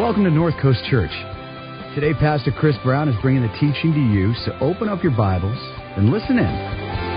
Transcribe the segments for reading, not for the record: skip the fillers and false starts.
Welcome to North Coast Church. Today, Pastor Chris Brown is bringing the teaching to you, so open up your Bibles and listen in.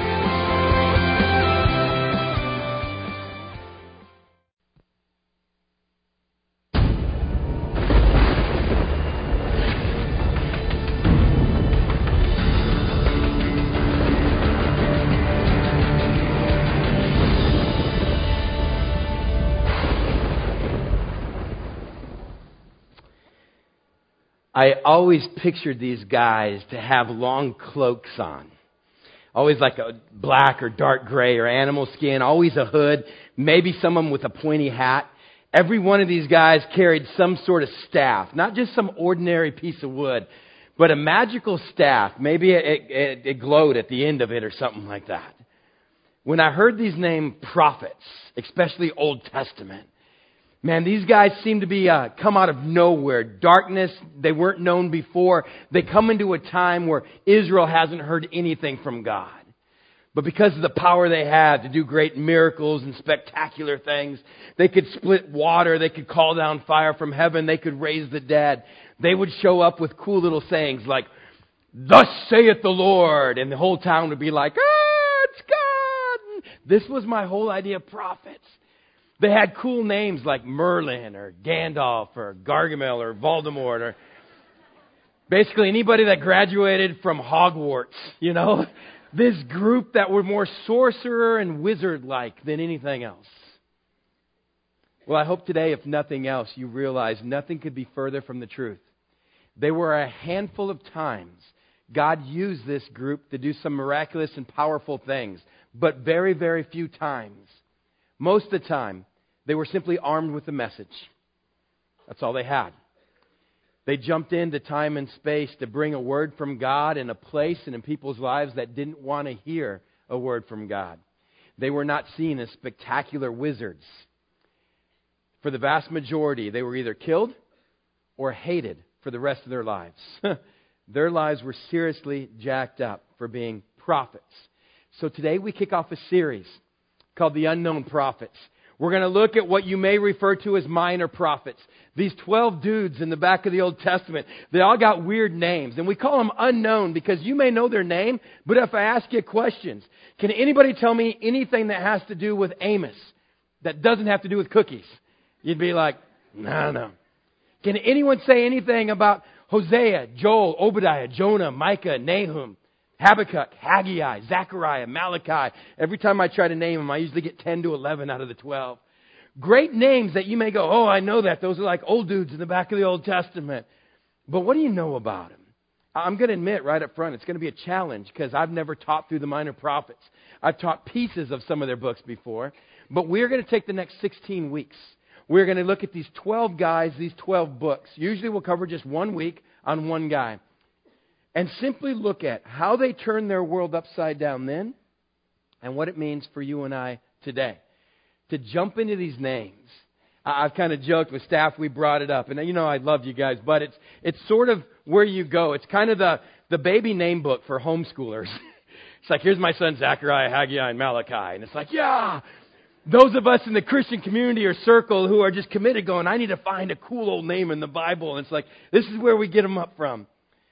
I always pictured these guys to have long cloaks on. Always like a black or dark gray or animal skin, always a hood, maybe someone with a pointy hat. Every one of these guys carried some sort of staff, not just some ordinary piece of wood, but a magical staff. Maybe it glowed at the end of it or something like that. When I heard these named prophets, especially Old Testament, man, these guys seem to be come out of nowhere. Darkness, they weren't known before. They come into a time where Israel hasn't heard anything from God. But because of the power they had to do great miracles and spectacular things, they could split water, they could call down fire from heaven, they could raise the dead. They would show up with cool little sayings like, "Thus saith the Lord," and the whole town would be like, "Ah, it's God!" This was my whole idea of prophets. They had cool names like Merlin or Gandalf or Gargamel or Voldemort or basically anybody that graduated from Hogwarts, you know. This group that were more sorcerer and wizard-like than anything else. Well, I hope today, if nothing else, you realize nothing could be further from the truth. There were a handful of times God used this group to do some miraculous and powerful things, but very, very few times. Most of the time, they were simply armed with a message. That's all they had. They jumped into time and space to bring a word from God in a place and in people's lives that didn't want to hear a word from God. They were not seen as spectacular wizards. For the vast majority, they were either killed or hated for the rest of their lives. Their lives were seriously jacked up for being prophets. So today we kick off a series called The Unknown Prophets. We're going to look at what you may refer to as minor prophets. These 12 dudes in the back of the Old Testament, they all got weird names. And we call them unknown because you may know their name, but if I ask you questions, can anybody tell me anything that has to do with Amos that doesn't have to do with cookies? You'd be like, no. Can anyone say anything about Hosea, Joel, Obadiah, Jonah, Micah, Nahum, Habakkuk, Haggai, Zechariah, Malachi? Every time I try to name them, I usually get 10 to 11 out of the 12. Great names that you may go, oh, I know that. Those are like old dudes in the back of the Old Testament. But what do you know about them? I'm going to admit right up front, it's going to be a challenge because I've never taught through the minor prophets. I've taught pieces of some of their books before. But we're going to take the next 16 weeks. We're going to look at these 12 guys, these 12 books. Usually we'll cover just 1 week on one guy. And simply look at how they turned their world upside down then and what it means for you and I today. To jump into these names. I've kind of joked with staff, we brought it up. And you know I love you guys, but it's sort of where you go. It's kind of the baby name book for homeschoolers. It's like, here's my son Zechariah, Haggai, and Malachi. And it's like, yeah, those of us in the Christian community or circle who are just committed going, I need to find a cool old name in the Bible. And it's like, this is where we get them up from.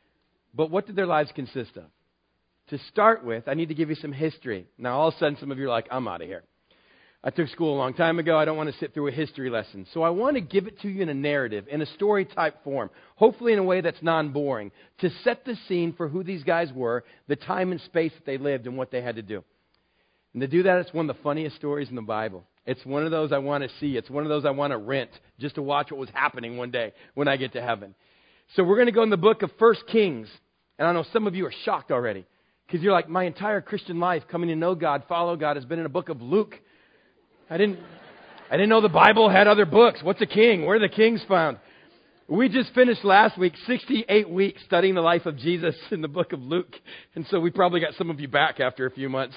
But what did their lives consist of? To start with, I need to give you some history. Now, all of a sudden, some of you are like, I'm out of here. I took school a long time ago. I don't want to sit through a history lesson. So I want to give it to you in a narrative, in a story-type form, hopefully in a way that's non-boring, to set the scene for who these guys were, the time and space that they lived, and what they had to do. And to do that, it's one of the funniest stories in the Bible. It's one of those I want to see. It's one of those I want to rent just to watch what was happening one day when I get to heaven. So we're going to go in the book of 1 Kings. And I know some of you are shocked already because you're like, my entire Christian life coming to know God, follow God, has been in a book of Luke. I didn't know the Bible had other books. What's a king? Where are the kings found? We just finished last week 68 weeks studying the life of Jesus in the book of Luke. And so we probably got some of you back after a few months.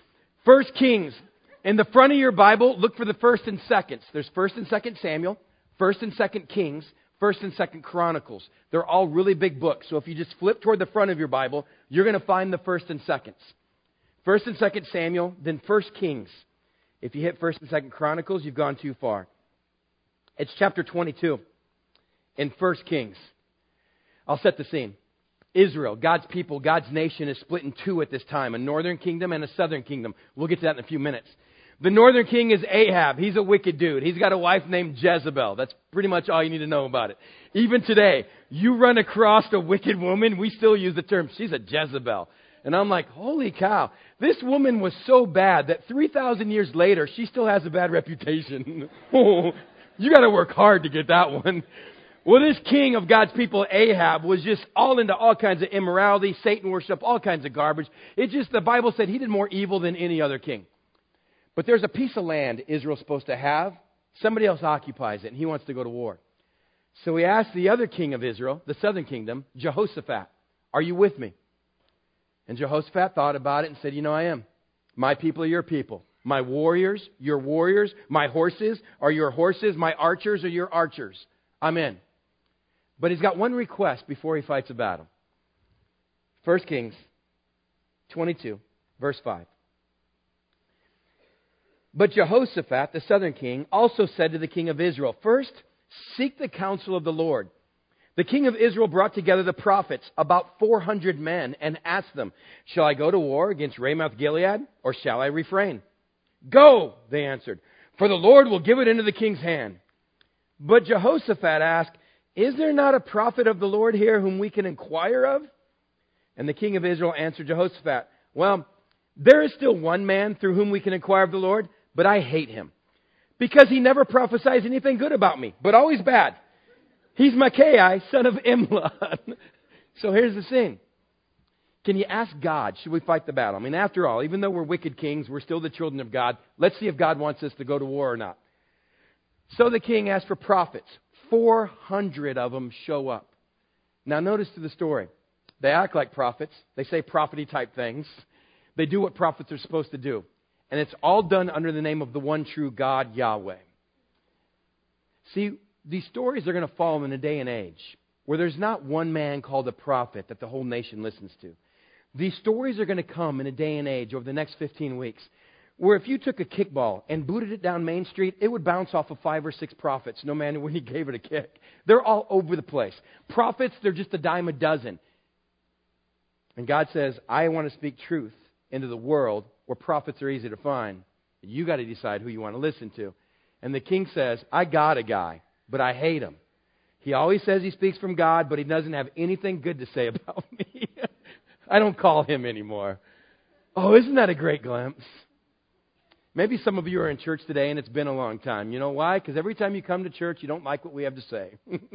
1 Kings. In the front of your Bible, look for the 1st and 2nd. There's 1st and 2nd Samuel, 1st and 2nd Kings, 1st and 2nd Chronicles. They're all really big books. So if you just flip toward the front of your Bible, you're going to find the 1st and 2nd. 1st and 2nd Samuel, then 1st Kings. If you hit 1st and 2nd Chronicles, you've gone too far. It's chapter 22. in 1 Kings. I'll set the scene. Israel, God's people, God's nation is split in two at this time, a northern kingdom and a southern kingdom. We'll get to that in a few minutes. The northern king is Ahab. He's a wicked dude. He's got a wife named Jezebel. That's pretty much all you need to know about it. Even today, you run across a wicked woman, we still use the term, she's a Jezebel. And I'm like, holy cow. This woman was so bad that 3,000 years later, she still has a bad reputation. You got to work hard to get that one. Well, this king of God's people, Ahab, was just all into all kinds of immorality, Satan worship, all kinds of garbage. It's just, the Bible said he did more evil than any other king. But there's a piece of land Israel's supposed to have. Somebody else occupies it, and he wants to go to war. So he asked the other king of Israel, the southern kingdom, Jehoshaphat, are you with me? And Jehoshaphat thought about it and said, I am. My people are your people. My warriors, your warriors. My horses are your horses. My archers are your archers. I'm in. But he's got one request before he fights a battle. 1 Kings 22, verse 5. But Jehoshaphat, the southern king, also said to the king of Israel, first, seek the counsel of the Lord. The king of Israel brought together the prophets, about 400 men, and asked them, shall I go to war against Ramoth Gilead, or shall I refrain? Go, they answered, for the Lord will give it into the king's hand. But Jehoshaphat asked, is there not a prophet of the Lord here whom we can inquire of? And the king of Israel answered Jehoshaphat, well, there is still one man through whom we can inquire of the Lord, but I hate him, because he never prophesies anything good about me, but always bad. He's Micaiah, son of Imlah. So here's the scene. Can you ask God, should we fight the battle? I mean, after all, even though we're wicked kings, we're still the children of God. Let's see if God wants us to go to war or not. So the king asked for prophets. 400 of them show up. Now notice to the story. They act like prophets. They say prophet-y type things. They do what prophets are supposed to do. And it's all done under the name of the one true God, Yahweh. See, these stories are going to fall in a day and age where there's not one man called a prophet that the whole nation listens to. These stories are going to come in a day and age over the next 15 weeks where if you took a kickball and booted it down Main Street, it would bounce off of 5 or 6 prophets, no matter when you gave it a kick. They're all over the place. Prophets, they're just a dime a dozen. And God says, I want to speak truth into the world where prophets are easy to find. You got to decide who you want to listen to. And the king says, I got a guy, but I hate him. He always says he speaks from God, but he doesn't have anything good to say about me. I don't call him anymore. Oh, isn't that a great glimpse? Maybe some of you are in church today and it's been a long time. You know why? Because every time you come to church, you don't like what we have to say.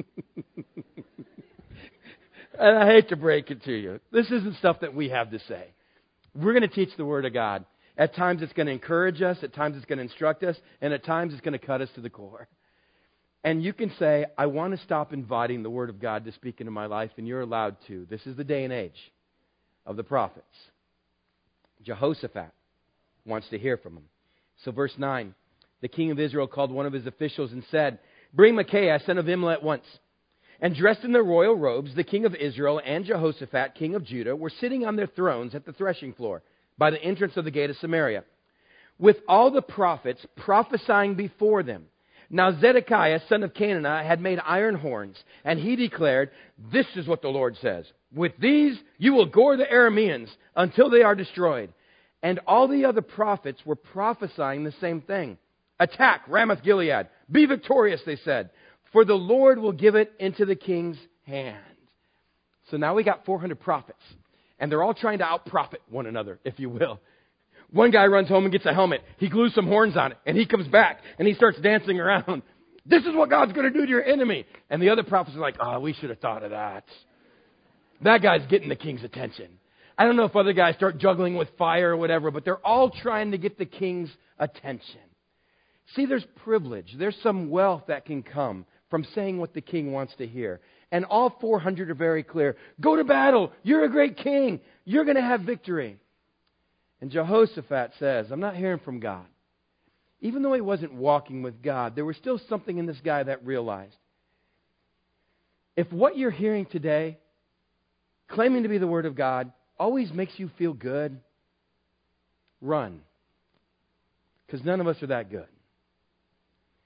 And I hate to break it to you. This isn't stuff that we have to say. We're going to teach the Word of God. At times it's going to encourage us. At times it's going to instruct us. And at times it's going to cut us to the core. And you can say, I want to stop inviting the Word of God to speak into my life. And you're allowed to. This is the day and age of the prophets. Jehoshaphat wants to hear from him. So verse 9, the king of Israel called one of his officials and said, bring Micaiah, son of Imlah, at once. And dressed in their royal robes, the king of Israel and Jehoshaphat, king of Judah, were sitting on their thrones at the threshing floor by the entrance of the gate of Samaria, with all the prophets prophesying before them. Now Zedekiah, son of Canaanah, had made iron horns, and he declared, this is what the Lord says, with these you will gore the Arameans until they are destroyed. And all the other prophets were prophesying the same thing. Attack Ramoth Gilead. Be victorious, they said, for the Lord will give it into the king's hand. So now we got 400 prophets. And they're all trying to out-prophet one another, if you will. One guy runs home and gets a helmet. He glues some horns on it. And he comes back and he starts dancing around. This is what God's going to do to your enemy. And the other prophets are like, oh, we should have thought of that. That guy's getting the king's attention. I don't know if other guys start juggling with fire or whatever, but they're all trying to get the king's attention. See, there's privilege. There's some wealth that can come from saying what the king wants to hear. And all 400 are very clear. Go to battle. You're a great king. You're going to have victory. And Jehoshaphat says, I'm not hearing from God. Even though he wasn't walking with God, there was still something in this guy that realized. If what you're hearing today, claiming to be the Word of God, always makes you feel good, run. Because none of us are that good.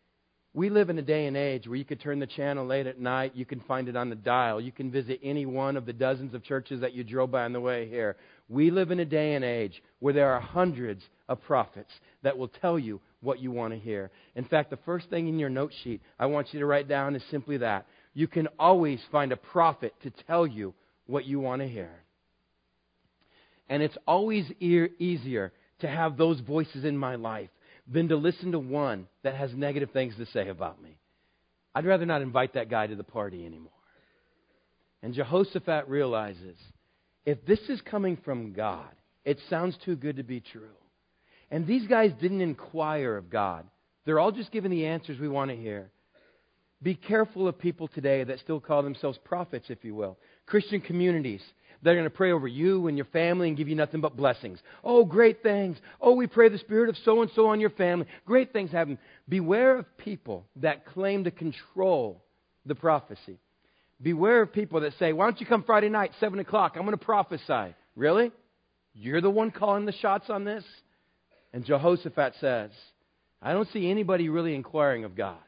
We live in a day and age where you could turn the channel late at night. You can find it on the dial. You can visit any one of the dozens of churches that you drove by on the way here. We live in a day and age where there are hundreds of prophets that will tell you what you want to hear. In fact, the first thing in your note sheet I want you to write down is simply that. You can always find a prophet to tell you what you want to hear. And it's always easier to have those voices in my life than to listen to one that has negative things to say about me. I'd rather not invite that guy to the party anymore. And Jehoshaphat realizes, if this is coming from God, it sounds too good to be true. And these guys didn't inquire of God. They're all just giving the answers we want to hear. Be careful of people today that still call themselves prophets, if you will. Christian communities. They're going to pray over you and your family and give you nothing but blessings. Oh, great things. Oh, we pray the spirit of so-and-so on your family. Great things happen. Beware of people that claim to control the prophecy. Beware of people that say, why don't you come Friday night, 7 o'clock? I'm going to prophesy. Really? You're the one calling the shots on this? And Jehoshaphat says, I don't see anybody really inquiring of God.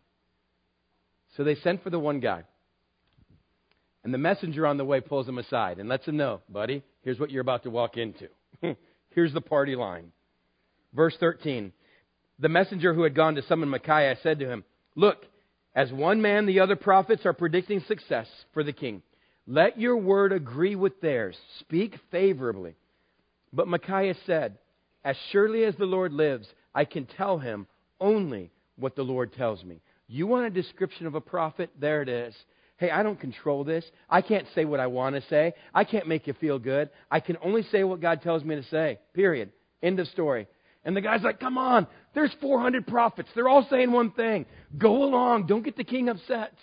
So they sent for the one guy. And the messenger on the way pulls him aside and lets him know, buddy, here's what you're about to walk into. Here's the party line. Verse 13. The messenger who had gone to summon Micaiah said to him, look, as one man the other prophets are predicting success for the king. Let your word agree with theirs. Speak favorably. But Micaiah said, as surely as the Lord lives, I can tell him only what the Lord tells me. You want a description of a prophet? There it is. Hey, I don't control this. I can't say what I want to say. I can't make you feel good. I can only say what God tells me to say. Period. End of story. And the guy's like, come on. There's 400 prophets. They're all saying one thing. Go along. Don't get the king upset.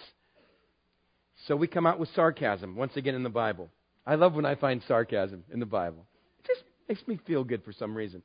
So we come out with sarcasm once again in the Bible. I love when I find sarcasm in the Bible. It just makes me feel good for some reason.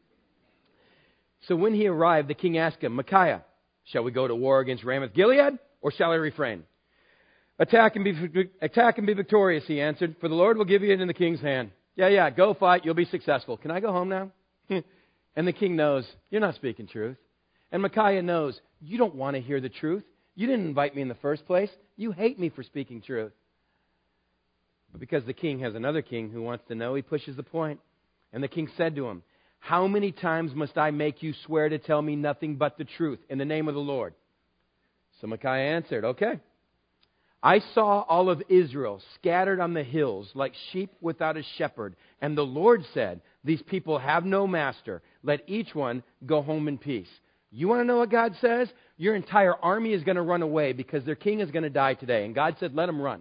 So when he arrived, the king asked him, Micaiah, shall we go to war against Ramoth Gilead, or shall I refrain? Attack and be victorious, he answered, for the Lord will give you it in the king's hand. Yeah, go fight, you'll be successful. Can I go home now? And the king knows, you're not speaking truth. And Micaiah knows, you don't want to hear the truth. You didn't invite me in the first place. You hate me for speaking truth. But because the king has another king who wants to know, he pushes the point. And the king said to him, how many times must I make you swear to tell me nothing but the truth in the name of the Lord? So Micaiah answered, okay. I saw all of Israel scattered on the hills like sheep without a shepherd. And the Lord said, these people have no master. Let each one go home in peace. You want to know what God says? Your entire army is going to run away because their king is going to die today. And God said, let them run.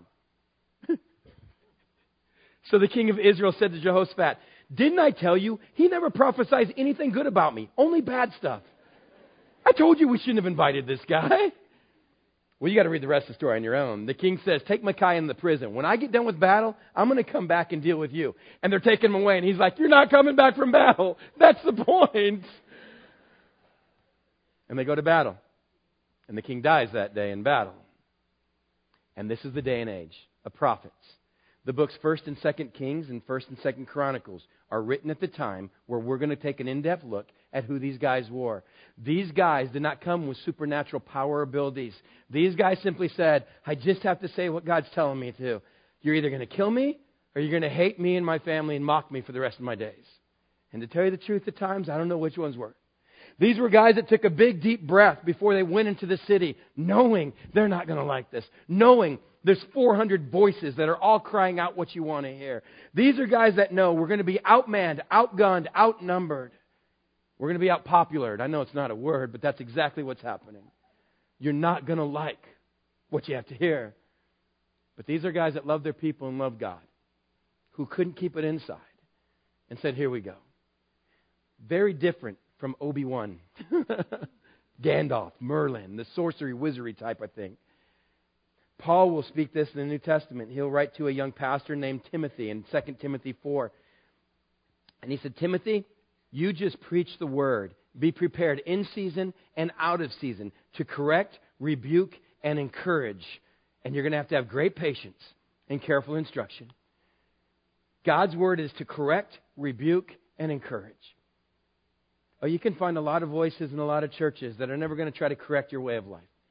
So the king of Israel said to Jehoshaphat, didn't I tell you? He never prophesies anything good about me. Only bad stuff. I told you we shouldn't have invited this guy. Well, you got to read the rest of the story on your own. The king says, take Micaiah in the prison. When I get done with battle, I'm going to come back and deal with you. And they're taking him away. And he's like, you're not coming back from battle. That's the point. And they go to battle. And the king dies that day in battle. And this is the day and age of prophets. The books 1st and 2nd Kings and 1st and 2nd Chronicles are written at the time where we're going to take an in-depth look at who these guys were. These guys did not come with supernatural power abilities. These guys simply said, I just have to say what God's telling me to. You're either going to kill me or you're going to hate me and my family and mock me for the rest of my days. And to tell you the truth, at times, I don't know which ones were. These were guys that took a big, deep breath before they went into the city, knowing they're not going to like this, knowing there's 400 voices that are all crying out what you want to hear. These are guys that know we're going to be outmanned, outgunned, outnumbered. We're going to be outpopulared. I know it's not a word, but that's exactly what's happening. You're not going to like what you have to hear. But these are guys that love their people and love God, who couldn't keep it inside and said, here we go. Very different from Obi-Wan, Gandalf, Merlin, the sorcery, wizardry type, I think. Paul will speak this in the New Testament. He'll write to a young pastor named Timothy in 2 Timothy 4. And he said, Timothy, you just preach the word. Be prepared in season and out of season to correct, rebuke, and encourage. And you're going to have great patience and careful instruction. God's word is to correct, rebuke, and encourage. Oh, you can find a lot of voices in a lot of churches that are never going to try to correct your way of life.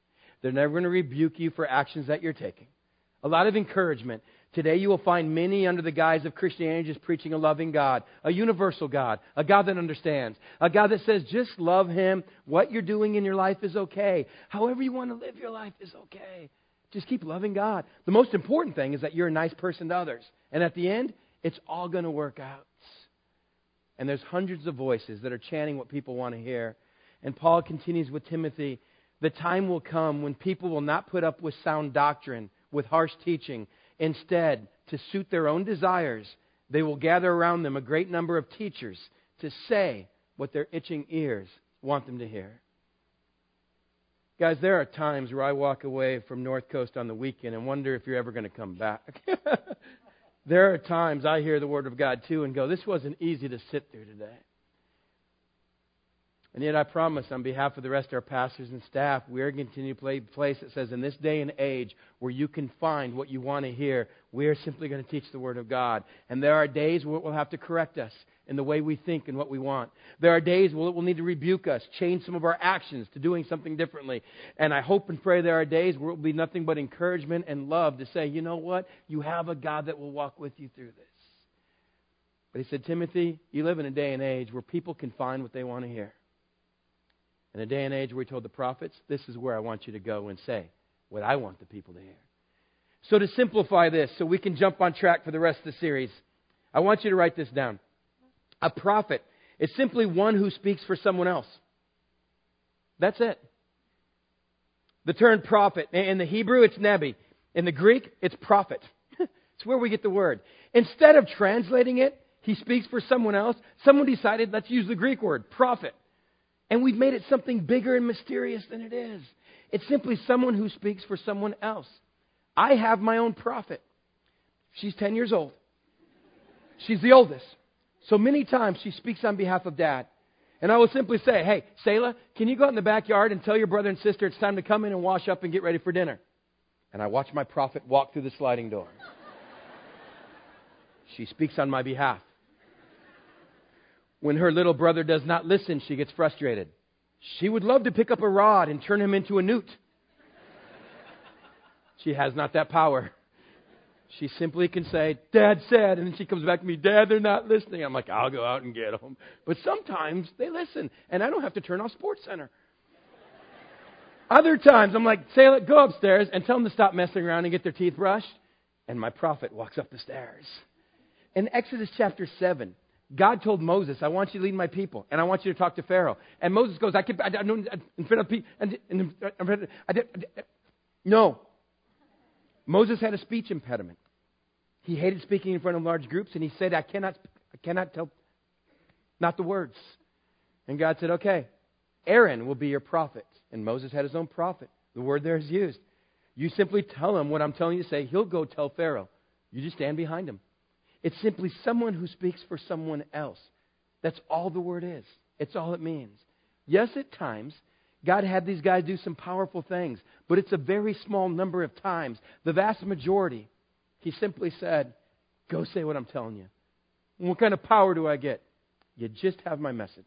They're never going to rebuke you for actions that you're taking. A lot of encouragement. Today you will find many under the guise of Christianity just preaching a loving God, a universal God, a God that understands, a God that says just love Him. What you're doing in your life is okay. However you want to live your life is okay. Just keep loving God. The most important thing is that you're a nice person to others. And at the end, it's all going to work out. And there's hundreds of voices that are chanting what people want to hear. And Paul continues with Timothy, the time will come when people will not put up with sound doctrine, with harsh teaching. Instead, to suit their own desires, they will gather around them a great number of teachers to say what their itching ears want them to hear. Guys, there are times where I walk away from North Coast on the weekend and wonder if you're ever going to come back. There are times I hear the Word of God too and go, this wasn't easy to sit through today. And yet I promise on behalf of the rest of our pastors and staff, we are going to continue to play a place that says in this day and age where you can find what you want to hear, we are simply going to teach the Word of God. And there are days where it will have to correct us in the way we think and what we want. There are days where it will need to rebuke us, change some of our actions to doing something differently. And I hope and pray there are days where it will be nothing but encouragement and love to say, you know what? You have a God that will walk with you through this. But he said, Timothy, you live in a day and age where people can find what they want to hear. In a day and age where he told the prophets, this is where I want you to go and say what I want the people to hear. So to simplify this, so we can jump on track for the rest of the series, I want you to write this down. A prophet is simply one who speaks for someone else. That's it. The term prophet, in the Hebrew it's nebi. In the Greek, it's prophet. It's where we get the word. Instead of translating it, he speaks for someone else. Someone decided, let's use the Greek word, prophet. And we've made it something bigger and mysterious than it is. It's simply someone who speaks for someone else. I have my own prophet. She's 10 years old. She's the oldest. So many times she speaks on behalf of Dad. And I will simply say, hey, Selah, can you go out in the backyard and tell your brother and sister it's time to come in and wash up and get ready for dinner? And I watch my prophet walk through the sliding door. She speaks on my behalf. When her little brother does not listen, she gets frustrated. She would love to pick up a rod and turn him into a newt. She has not that power. She simply can say, Dad said, and then she comes back to me, Dad, they're not listening. I'm like, I'll go out and get them. But sometimes they listen, and I don't have to turn off SportsCenter. Other times, I'm like, Selah, go upstairs and tell them to stop messing around and get their teeth brushed. And my prophet walks up the stairs. In Exodus chapter 7, God told Moses, I want you to lead my people, and I want you to talk to Pharaoh. And Moses goes, No. Moses had a speech impediment. He hated speaking in front of large groups, and he said, I cannot tell, not the words. And God said, okay, Aaron will be your prophet. And Moses had his own prophet. The word there is used. You simply tell him what I'm telling you to say. He'll go tell Pharaoh. You just stand behind him. It's simply someone who speaks for someone else. That's all the word is. It's all it means. Yes, at times, God had these guys do some powerful things, but it's a very small number of times. The vast majority, he simply said, go say what I'm telling you. And what kind of power do I get? You just have my message.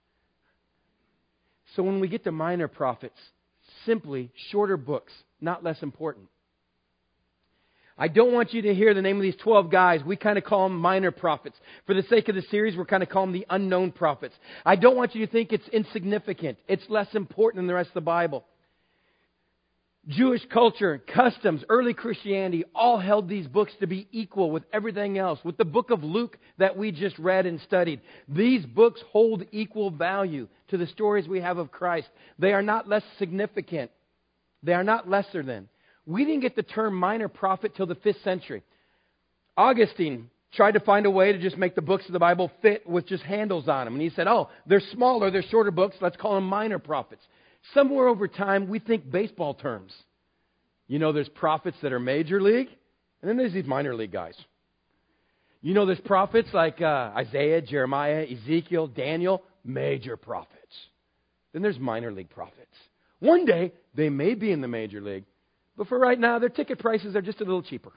So when we get to minor prophets, simply shorter books, not less important. I don't want you to hear the name of these 12 guys. We kind of call them minor prophets. For the sake of the series, we're kind of calling them the unknown prophets. I don't want you to think it's insignificant. It's less important than the rest of the Bible. Jewish culture, customs, early Christianity all held these books to be equal with everything else. With the book of Luke that we just read and studied, these books hold equal value to the stories we have of Christ. They are not less significant. They are not lesser than. We didn't get the term minor prophet till the 5th century. Augustine tried to find a way to just make the books of the Bible fit with just handles on them. And he said, oh, they're smaller, they're shorter books, let's call them minor prophets. Somewhere over time, we think baseball terms. You know, there's prophets that are major league, and then there's these minor league guys. You know, there's prophets like Isaiah, Jeremiah, Ezekiel, Daniel, major prophets. Then there's minor league prophets. One day, they may be in the major league, but for right now, their ticket prices are just a little cheaper.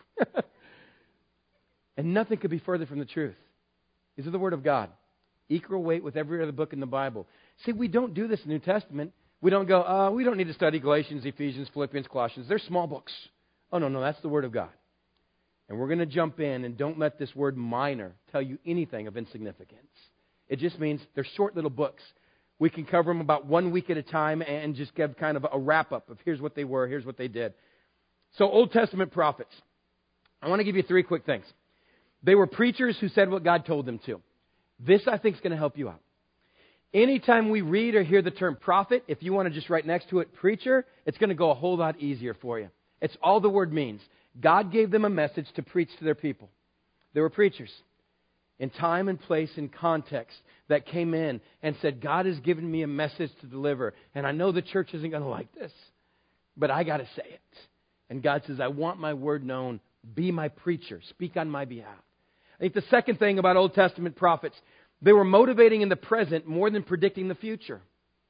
And nothing could be further from the truth. These are the Word of God. Equal weight with every other book in the Bible. See, we don't do this in the New Testament. We don't go, we don't need to study Galatians, Ephesians, Philippians, Colossians. They're small books. Oh, no, that's the Word of God. And we're going to jump in, and don't let this word minor tell you anything of insignificance. It just means they're short little books. We can cover them about 1 week at a time and just give kind of a wrap-up of here's what they were, here's what they did. So Old Testament prophets. I want to give you 3 quick things. They were preachers who said what God told them to. This, I think, is going to help you out. Anytime we read or hear the term prophet, if you want to just write next to it preacher, it's going to go a whole lot easier for you. It's all the word means. God gave them a message to preach to their people. They were preachers in time and place and context that came in and said, God has given me a message to deliver. And I know the church isn't going to like this, but I got to say it. And God says, I want my word known. Be my preacher. Speak on my behalf. I think the second thing about Old Testament prophets, they were motivating in the present more than predicting the future.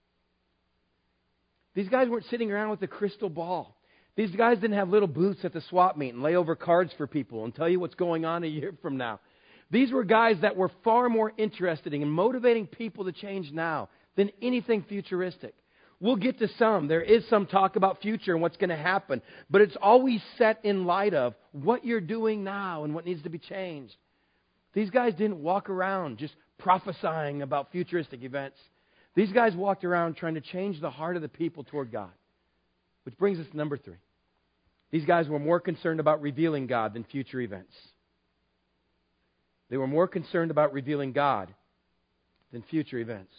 These guys weren't sitting around with a crystal ball. These guys didn't have little booths at the swap meet and lay over cards for people and tell you what's going on a year from now. These were guys that were far more interested in motivating people to change now than anything futuristic. We'll get to some. There is some talk about future and what's going to happen. But it's always set in light of what you're doing now and what needs to be changed. These guys didn't walk around just prophesying about futuristic events. These guys walked around trying to change the heart of the people toward God. Which brings us to number 3. These guys were more concerned about revealing God than future events. They were more concerned about revealing God than future events.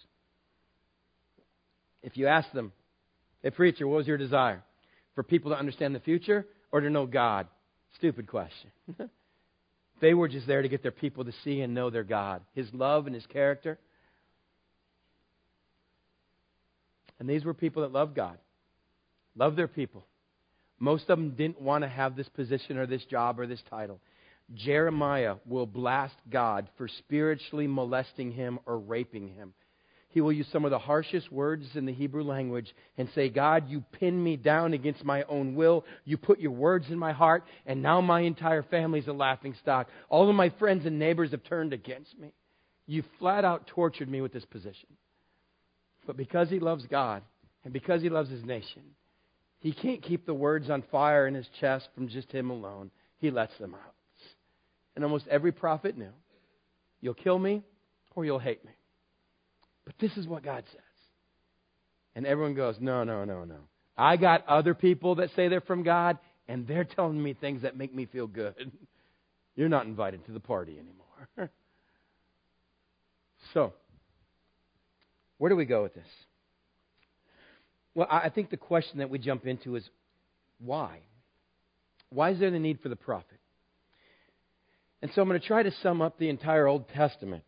If you ask them, hey preacher, what was your desire? For people to understand the future or to know God? Stupid question. They were just there to get their people to see and know their God, His love and His character. And these were people that loved God. Love their people. Most of them didn't want to have this position or this job or this title. Jeremiah will blast God for spiritually molesting him or raping him. He will use some of the harshest words in the Hebrew language and say, God, you pinned me down against my own will. You put your words in my heart, and now my entire family's a laughingstock. All of my friends and neighbors have turned against me. You flat out tortured me with this position. But because he loves God and because he loves his nation, he can't keep the words on fire in his chest from just him alone. He lets them out. And almost every prophet knew, you'll kill me or you'll hate me. But this is what God says. And everyone goes, no. I got other people that say they're from God, and they're telling me things that make me feel good. You're not invited to the party anymore. So, where do we go with this? Well, I think the question that we jump into is, why? Why is there the need for the prophet? And so I'm going to try to sum up the entire Old Testament.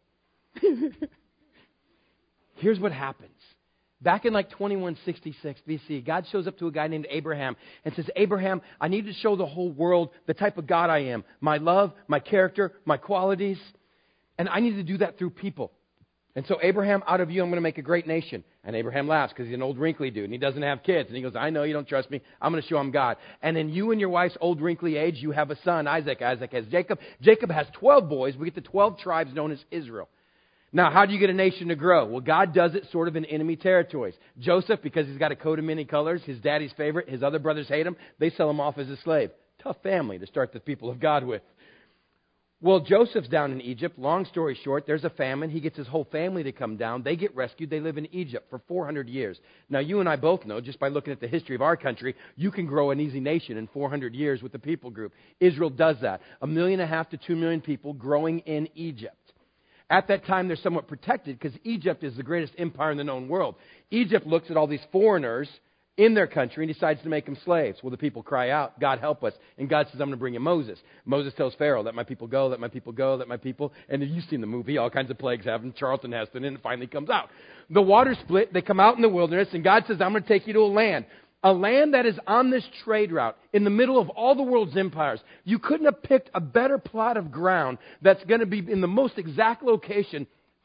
Here's what happens. Back in like 2166 BC, God shows up to a guy named Abraham and says, Abraham, I need to show the whole world the type of God I am. My love, my character, my qualities. And I need to do that through people. And so Abraham, out of you, I'm going to make a great nation. And Abraham laughs because he's an old wrinkly dude and he doesn't have kids. And he goes, I know you don't trust me. I'm going to show him God. And in you and your wife's old wrinkly age, you have a son, Isaac. Isaac has Jacob. Jacob has 12 boys. We get the 12 tribes known as Israel. Now, how do you get a nation to grow? Well, God does it sort of in enemy territories. Joseph, because he's got a coat of many colors, his daddy's favorite, his other brothers hate him, they sell him off as a slave. Tough family to start the people of God with. Well, Joseph's down in Egypt. Long story short, there's a famine. He gets his whole family to come down. They get rescued. They live in Egypt for 400 years. Now, you and I both know, just by looking at the history of our country, you can grow an easy nation in 400 years with the people group. Israel does that. 1.5 million to 2 million people growing in Egypt. At that time, they're somewhat protected because Egypt is the greatest empire in the known world. Egypt looks at all these foreigners in their country and decides to make them slaves. Well, the people cry out, God help us. And God says, I'm going to bring you Moses. Moses tells Pharaoh, let my people go, let my people go, let my people. And you've seen the movie, all kinds of plagues happen. Charlton Heston, and it finally comes out. The water split, they come out in the wilderness, and God says, I'm going to take you to a land that is on this trade route in the middle of all the world's empires. You couldn't have picked a better plot of ground that's going to be in the most exact location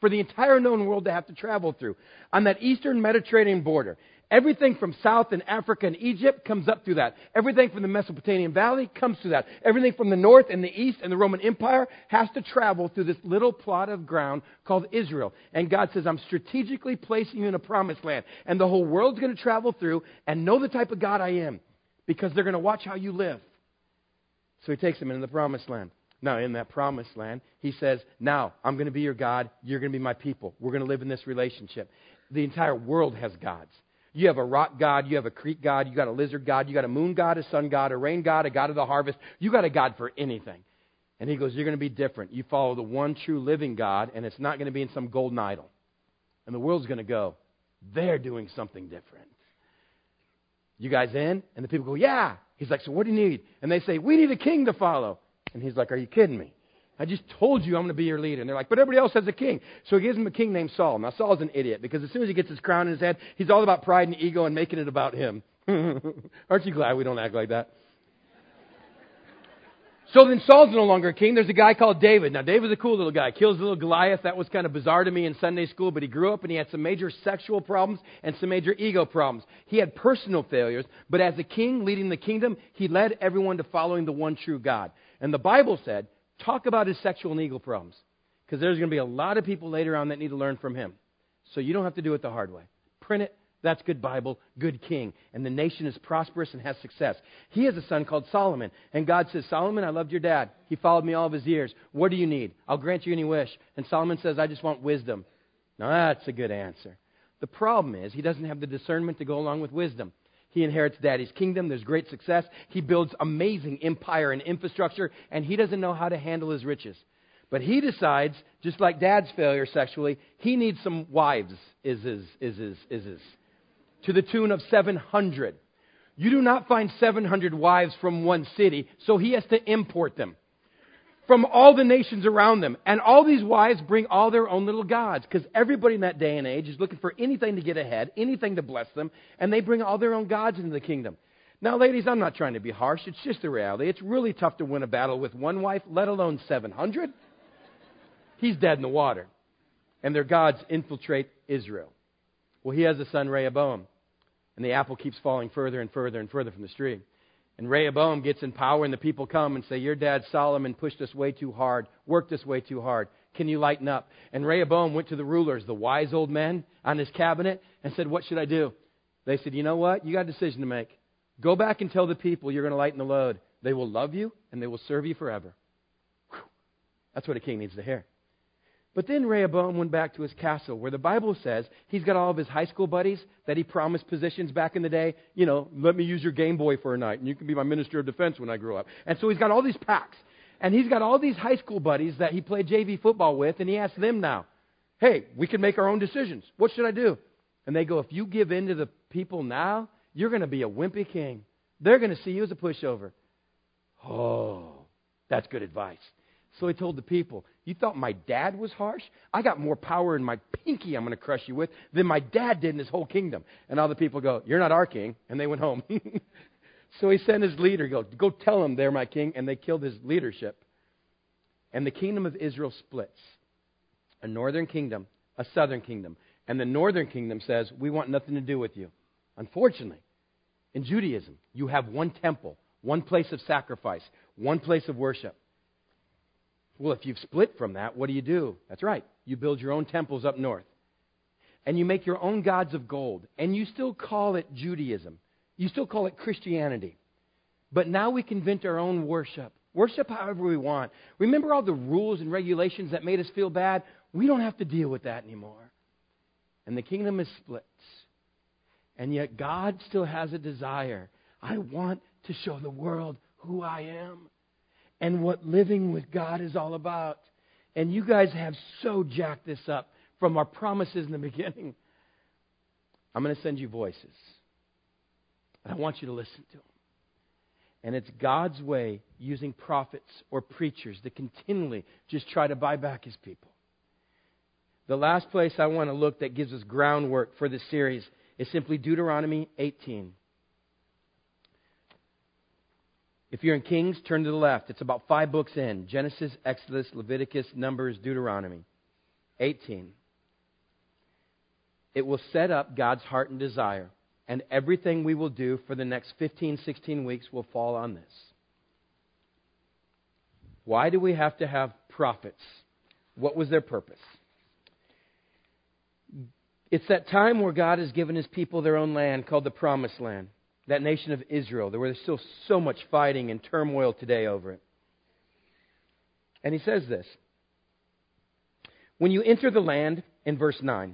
for the entire known world to have to travel through. On that eastern Mediterranean border, everything from South and Africa and Egypt comes up through that. Everything from the Mesopotamian Valley comes through that. Everything from the north and the east and the Roman Empire has to travel through this little plot of ground called Israel. And God says, I'm strategically placing you in a promised land. And the whole world's going to travel through and know the type of God I am, because they're going to watch how you live. So He takes them into the promised land. Now, in that promised land, He says, now, I'm going to be your God. You're going to be my people. We're going to live in this relationship. The entire world has gods. You have a rock god, you have a creek god, you got a lizard god, you got a moon god, a sun god, a rain god, a god of the harvest. You got a god for anything. And He goes, you're going to be different. You follow the one true living God, and it's not going to be in some golden idol. And the world's going to go, they're doing something different. You guys in? And the people go, yeah. He's like, so what do you need? And they say, we need a king to follow. And He's like, are you kidding me? I just told you I'm going to be your leader. And they're like, but everybody else has a king. So He gives them a king named Saul. Now, Saul's an idiot, because as soon as he gets his crown in his head, he's all about pride and ego and making it about him. Aren't you glad we don't act like that? So then Saul's no longer a king. There's a guy called David. Now, David's a cool little guy. Kills little Goliath. That was kind of bizarre to me in Sunday school, but he grew up and he had some major sexual problems and some major ego problems. He had personal failures, but as a king leading the kingdom, he led everyone to following the one true God. And the Bible said, talk about his sexual and ego problems, because there's going to be a lot of people later on that need to learn from him. So you don't have to do it the hard way. Print it. That's good Bible, good king. And the nation is prosperous and has success. He has a son called Solomon. And God says, Solomon, I loved your dad. He followed me all of his years. What do you need? I'll grant you any wish. And Solomon says, I just want wisdom. Now that's a good answer. The problem is he doesn't have the discernment to go along with wisdom. He inherits daddy's kingdom. There's great success. He builds amazing empire and infrastructure. And he doesn't know how to handle his riches. But he decides, just like dad's failure sexually, he needs some wives, to the tune of 700. You do not find 700 wives from one city, so he has to import them from all the nations around them. And all these wives bring all their own little gods, because everybody in that day and age is looking for anything to get ahead, anything to bless them, and they bring all their own gods into the kingdom. Now, ladies, I'm not trying to be harsh. It's just the reality. It's really tough to win a battle with one wife, let alone 700. He's dead in the water. And their gods infiltrate Israel. Well, he has a son, Rehoboam. And the apple keeps falling further and further and further from the tree. And Rehoboam gets in power, and the people come and say, your dad Solomon pushed us way too hard, worked us way too hard. Can you lighten up? And Rehoboam went to the rulers, the wise old men on his cabinet, and said, what should I do? They said, you know what? You got a decision to make. Go back and tell the people you're going to lighten the load. They will love you, and they will serve you forever. Whew. That's what a king needs to hear. But then Rehoboam went back to his castle, where the Bible says he's got all of his high school buddies that he promised positions back in the day. You know, let me use your Game Boy for a night, and you can be my minister of defense when I grow up. And so he's got all these packs. And he's got all these high school buddies that he played JV football with, and he asked them now, hey, we can make our own decisions. What should I do? And they go, if you give in to the people now, you're going to be a wimpy king. They're going to see you as a pushover. Oh, that's good advice. So he told the people, you thought my dad was harsh? I got more power in my pinky I'm going to crush you with than my dad did in his whole kingdom. And all the people go, you're not our king. And they went home. So he sent his leader, go tell them they're my king. And they killed his leadership. And the kingdom of Israel splits. A northern kingdom, a southern kingdom. And the northern kingdom says, we want nothing to do with you. Unfortunately, in Judaism, you have one temple, one place of sacrifice, one place of worship. Well, if you've split from that, what do? That's right. You build your own temples up north. And you make your own gods of gold. And you still call it Judaism. You still call it Christianity. But now we can invent our own worship. Worship however we want. Remember all the rules and regulations that made us feel bad? We don't have to deal with that anymore. And the kingdom is split. And yet God still has a desire. I want to show the world who I am and what living with God is all about. And you guys have so jacked this up from our promises in the beginning. I'm going to send you voices. And I want you to listen to them. And it's God's way using prophets or preachers to continually just try to buy back His people. The last place I want to look that gives us groundwork for this series is simply Deuteronomy 18. If you're in Kings, turn to the left. It's about 5 books in. Genesis, Exodus, Leviticus, Numbers, Deuteronomy. 18. It will set up God's heart and desire, and everything we will do for the next 15, 16 weeks will fall on this. Why do we have to have prophets? What was their purpose? It's that time where God has given His people their own land called the Promised Land. That nation of Israel, where there's still so much fighting and turmoil today over it. And He says this. When you enter the land, in verse 9,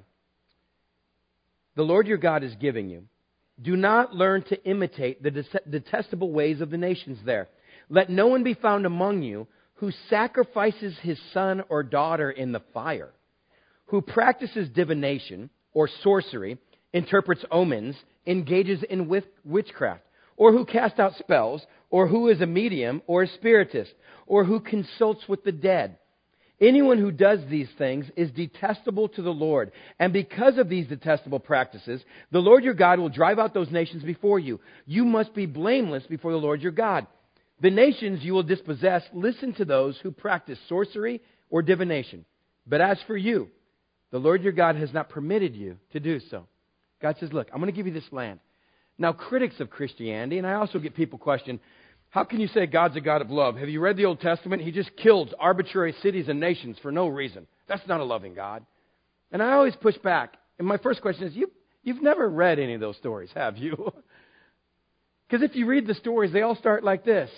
the Lord your God is giving you. Do not learn to imitate the detestable ways of the nations there. Let no one be found among you who sacrifices his son or daughter in the fire, who practices divination or sorcery, interprets omens, engages in witchcraft, or who casts out spells, or who is a medium or a spiritist, or who consults with the dead. Anyone who does these things is detestable to the Lord. And because of these detestable practices, the Lord your God will drive out those nations before you. You must be blameless before the Lord your God. The nations you will dispossess, listen to those who practice sorcery or divination. But as for you, the Lord your God has not permitted you to do so. God says, look, I'm going to give you this land. Now, critics of Christianity, and I also get people question, how can you say God's a God of love? Have you read the Old Testament? He just killed arbitrary cities and nations for no reason. That's not a loving God. And I always push back. And my first question is, you've never read any of those stories, have you? Because if you read the stories, they all start like this.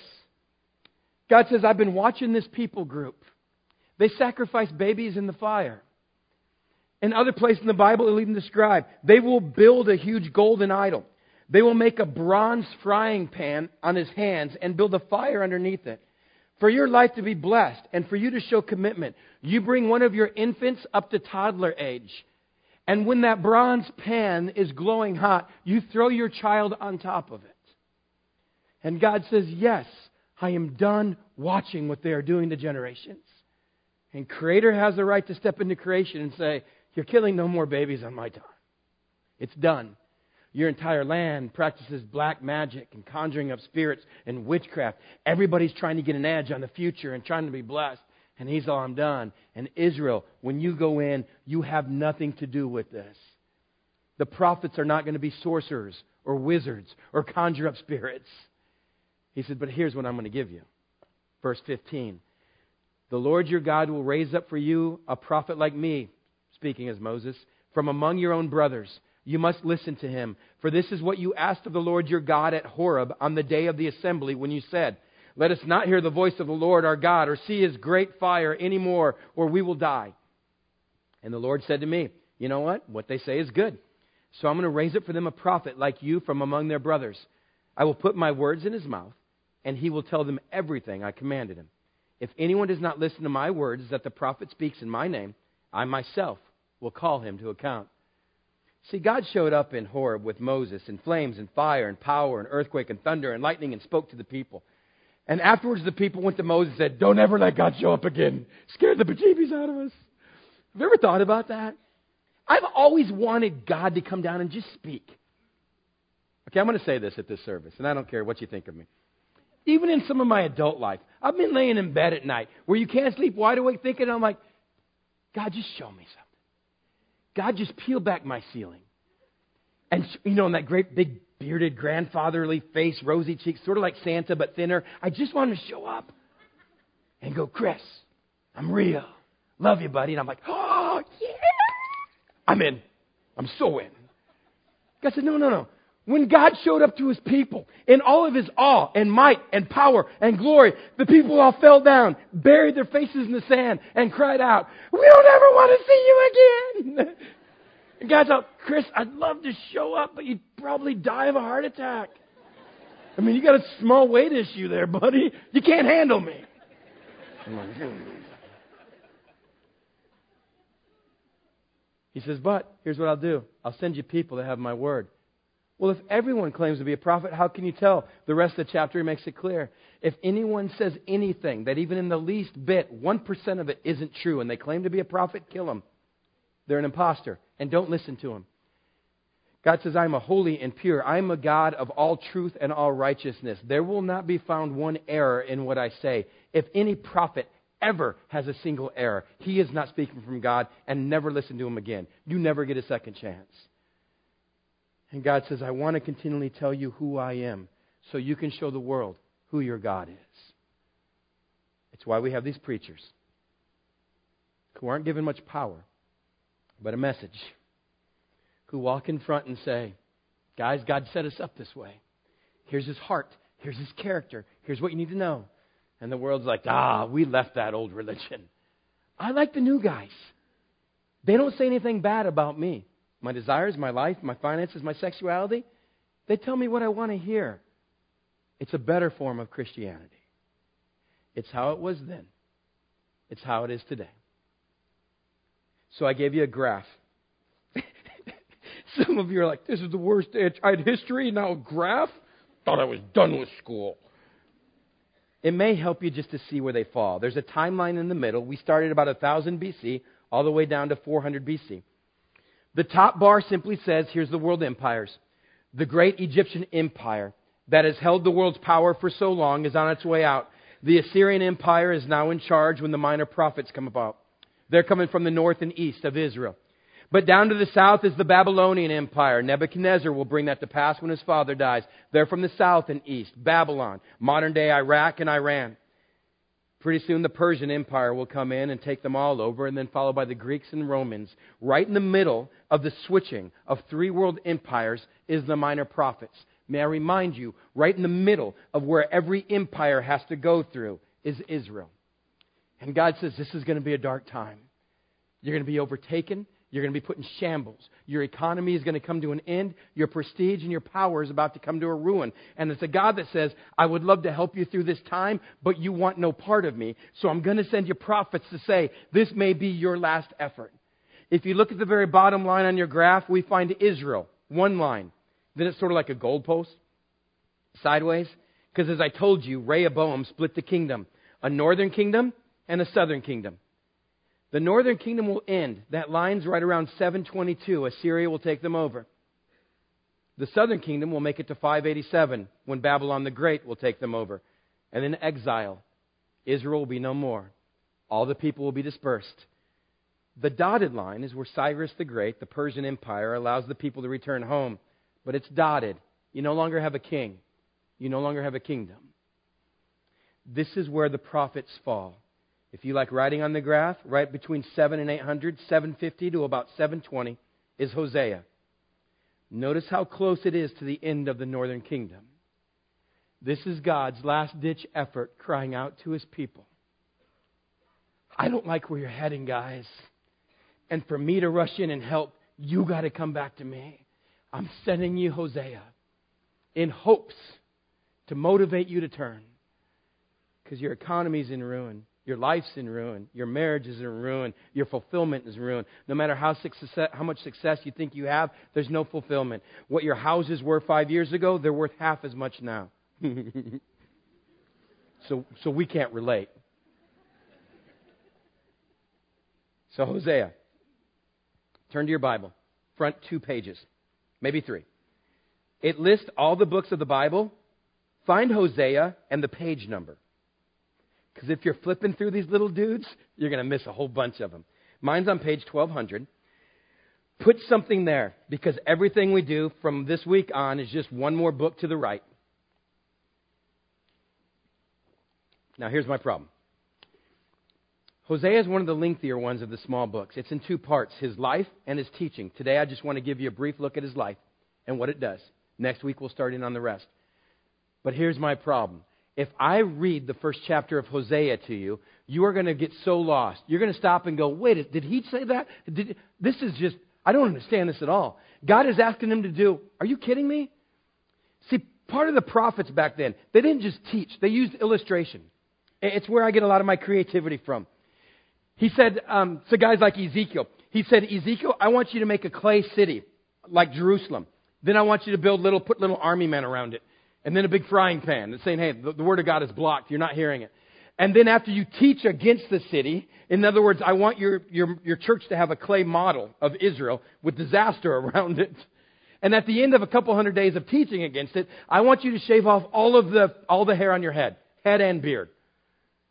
God says, I've been watching this people group. They sacrifice babies in the fire. In other places in the Bible, it'll even describe, they will build a huge golden idol. They will make a bronze frying pan on his hands and build a fire underneath it. For your life to be blessed and for you to show commitment, you bring one of your infants up to toddler age. And when that bronze pan is glowing hot, you throw your child on top of it. And God says, yes, I am done watching what they are doing to generations. And Creator has the right to step into creation and say, you're killing no more babies on my time. It's done. Your entire land practices black magic and conjuring up spirits and witchcraft. Everybody's trying to get an edge on the future and trying to be blessed. And He's all, I'm done. And Israel, when you go in, you have nothing to do with this. The prophets are not going to be sorcerers or wizards or conjure up spirits. He said, but here's what I'm going to give you. Verse 15. The Lord your God will raise up for you a prophet like me, speaking as Moses, from among your own brothers. You must listen to him. For this is what you asked of the Lord your God at Horeb on the day of the assembly when you said, let us not hear the voice of the Lord our God or see His great fire anymore, or we will die. And the Lord said to me, you know what? What they say is good. So I'm going to raise up for them a prophet like you from among their brothers. I will put my words in his mouth, and he will tell them everything I commanded him. If anyone does not listen to my words that the prophet speaks in my name, I myself will call him to account. See, God showed up in Horeb with Moses in flames and fire and power and earthquake and thunder and lightning and spoke to the people. And afterwards the people went to Moses and said, don't ever let God show up again. Scared the bejeebies out of us. Have you ever thought about that? I've always wanted God to come down and just speak. Okay, I'm going to say this at this service, and I don't care what you think of me. Even in some of my adult life, I've been laying in bed at night where you can't sleep wide awake thinking, I'm like, God, just show me something. God, just peel back my ceiling. And, you know, in that great big bearded grandfatherly face, rosy cheeks, sort of like Santa but thinner, I just want him to show up and go, Chris, I'm real. Love you, buddy. And I'm like, oh, yeah. I'm in. I'm so in. God said, no. When God showed up to His people in all of His awe and might and power and glory, the people all fell down, buried their faces in the sand, and cried out, we don't ever want to see you again. And God's like, Chris, I'd love to show up, but you'd probably die of a heart attack. I mean, you got a small weight issue there, buddy. You can't handle me. I'm like, He says, but here's what I'll do. I'll send you people that have my word. Well, if everyone claims to be a prophet, how can you tell? The rest of the chapter makes it clear. If anyone says anything that even in the least bit, 1% of it isn't true, and they claim to be a prophet, kill them. They're an imposter, and don't listen to them. God says, I'm a holy and pure. I'm a God of all truth and all righteousness. There will not be found one error in what I say. If any prophet ever has a single error. He is not speaking from God, and never listen to him again. You never get a second chance. And God says, I want to continually tell you who I am so you can show the world who your God is. It's why we have these preachers who aren't given much power, but a message, who walk in front and say, guys, God set us up this way. Here's His heart. Here's His character. Here's what you need to know. And the world's like, we left that old religion. I like the new guys. They don't say anything bad about me. My desires, my life, my finances, my sexuality. They tell me what I want to hear. It's a better form of Christianity. It's how it was then. It's how it is today. So I gave you a graph. Some of you are like, this is the worst. I had history, now a graph? Thought I was done with school. It may help you just to see where they fall. There's a timeline in the middle. We started about 1000 BC all the way down to 400 BC. The top bar simply says, here's the world empires. The great Egyptian empire that has held the world's power for so long is on its way out. The Assyrian Empire is now in charge when the minor prophets come about. They're coming from the north and east of Israel. But down to the south is the Babylonian Empire. Nebuchadnezzar will bring that to pass when his father dies. They're from the south and east. Babylon, modern-day Iraq and Iran. Pretty soon the Persian Empire will come in and take them all over, and then followed by the Greeks and Romans. Right in the middle of the switching of three world empires is the minor prophets. May I remind you, right in the middle of where every empire has to go through is Israel. And God says this is going to be a dark time. You're going to be overtaken. You're going to be put in shambles. Your economy is going to come to an end. Your prestige and your power is about to come to a ruin. And it's a God that says, I would love to help you through this time, but you want no part of me. So I'm going to send you prophets to say, this may be your last effort. If you look at the very bottom line on your graph, we find Israel. One line. Then it's sort of like a goalpost. Sideways. Because as I told you, Rehoboam split the kingdom. A northern kingdom and a southern kingdom. The northern kingdom will end. That line's right around 722. Assyria will take them over. The southern kingdom will make it to 587 when Babylon the Great will take them over. And then exile. Israel will be no more. All the people will be dispersed. The dotted line is where Cyrus the Great, the Persian Empire, allows the people to return home. But it's dotted. You no longer have a king. You no longer have a kingdom. This is where the prophets fall. If you like writing on the graph, right between 7 and 800, 750 to about 720 is Hosea. Notice how close it is to the end of the northern kingdom. This is God's last-ditch effort crying out to His people. I don't like where you're heading, guys. And for me to rush in and help, you got to come back to me. I'm sending you Hosea in hopes to motivate you to turn. Because your economy's in ruin. Your life's in ruin. Your marriage is in ruin. Your fulfillment is ruined. No matter how much success you think you have, there's no fulfillment. What your houses were 5 years ago, they're worth half as much now. So we can't relate. So Hosea, turn to your Bible. Front 2 pages. Maybe 3. It lists all the books of the Bible. Find Hosea and the page number. Because if you're flipping through these little dudes, you're going to miss a whole bunch of them. Mine's on page 1200. Put something there, because everything we do from this week on is just one more book to the right. Now, here's my problem. Hosea is one of the lengthier ones of the small books. It's in 2 parts, his life and his teaching. Today, I just want to give you a brief look at his life and what it does. Next week, we'll start in on the rest. But here's my problem. If I read the first chapter of Hosea to you, you are going to get so lost. You're going to stop and go, wait, did he say that? This is just, I don't understand this at all. God is asking him to do, are you kidding me? See, part of the prophets back then, they didn't just teach. They used illustration. It's where I get a lot of my creativity from. He said, to guys like Ezekiel, he said, Ezekiel, I want you to make a clay city like Jerusalem. Then I want you to put little army men around it. And then a big frying pan that's saying, hey, the Word of God is blocked. You're not hearing it. And then after you teach against the city, in other words, I want your church to have a clay model of Israel with disaster around it. And at the end of a couple hundred days of teaching against it, I want you to shave off all the hair on your head and beard.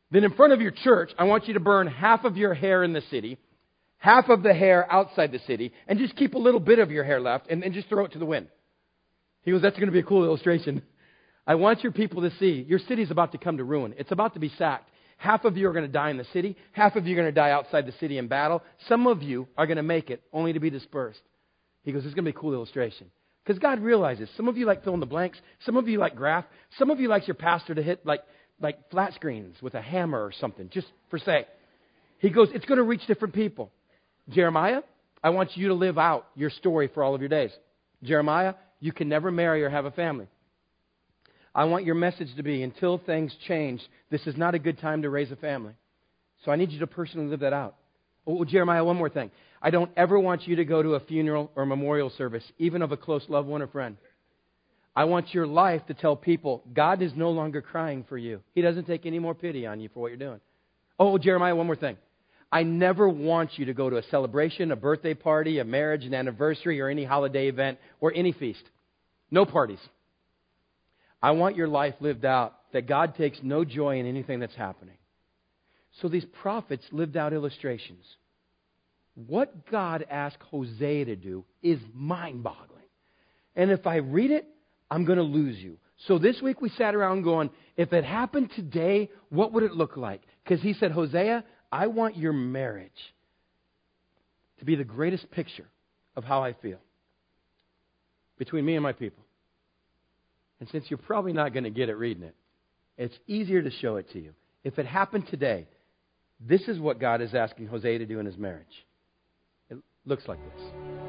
Then in front of your church, I want you to burn half of your hair in the city, half of the hair outside the city, and just keep a little bit of your hair left and just throw it to the wind. He goes, that's going to be a cool illustration. I want your people to see your city's about to come to ruin. It's about to be sacked. Half of you are going to die in the city. Half of you are going to die outside the city in battle. Some of you are going to make it only to be dispersed. He goes, it's going to be a cool illustration. Because God realizes some of you like fill in the blanks. Some of you like graph. Some of you like your pastor to hit like flat screens with a hammer or something, just for sake. He goes, it's going to reach different people. Jeremiah, I want you to live out your story for all of your days. Jeremiah, you can never marry or have a family. I want your message to be, until things change, this is not a good time to raise a family. So I need you to personally live that out. Oh, Jeremiah, one more thing. I don't ever want you to go to a funeral or memorial service, even of a close loved one or friend. I want your life to tell people, God is no longer crying for you. He doesn't take any more pity on you for what you're doing. Oh, Jeremiah, one more thing. I never want you to go to a celebration, a birthday party, a marriage, an anniversary, or any holiday event, or any feast. No parties. I want your life lived out that God takes no joy in anything that's happening. So these prophets lived out illustrations. What God asked Hosea to do is mind-boggling. And if I read it, I'm going to lose you. So this week we sat around going, if it happened today, what would it look like? Because he said, Hosea, I want your marriage to be the greatest picture of how I feel between me and my people. And since you're probably not going to get it reading it, it's easier to show it to you. If it happened today, this is what God is asking Hosea to do in his marriage. It looks like this.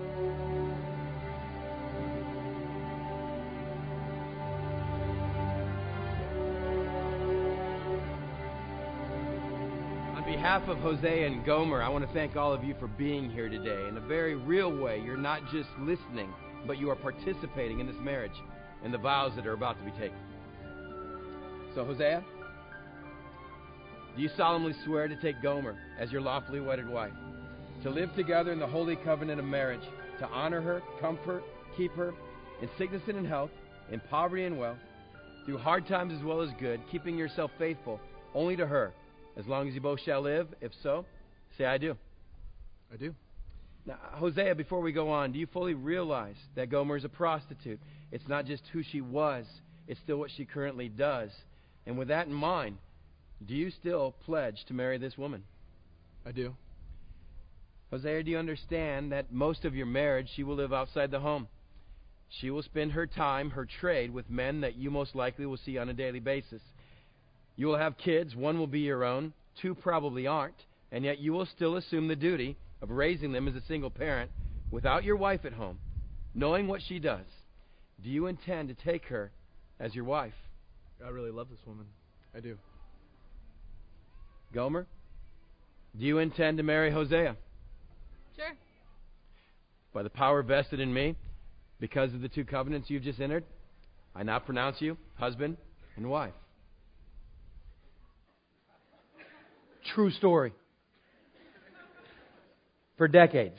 On behalf of Hosea and Gomer, I want to thank all of you for being here today. In a very real way, you're not just listening, but you are participating in this marriage and the vows that are about to be taken. So, Hosea, do you solemnly swear to take Gomer as your lawfully wedded wife, to live together in the holy covenant of marriage, to honor her, comfort, keep her, in sickness and in health, in poverty and wealth, through hard times as well as good, keeping yourself faithful only to her, as long as you both shall live? If so, say, I do. I do. Now, Hosea, before we go on, do you fully realize that Gomer is a prostitute? It's not just who she was, it's still what she currently does. And with that in mind, do you still pledge to marry this woman? I do. Hosea, do you understand that most of your marriage she will live outside the home? She will spend her time, her trade, with men that you most likely will see on a daily basis. You will have kids. One will be your own. Two probably aren't. And yet you will still assume the duty of raising them as a single parent without your wife at home, knowing what she does. Do you intend to take her as your wife? I really love this woman. I do. Gomer, do you intend to marry Hosea? Sure. By the power vested in me, because of the two covenants you've just entered, I now pronounce you husband and wife. True story. For decades.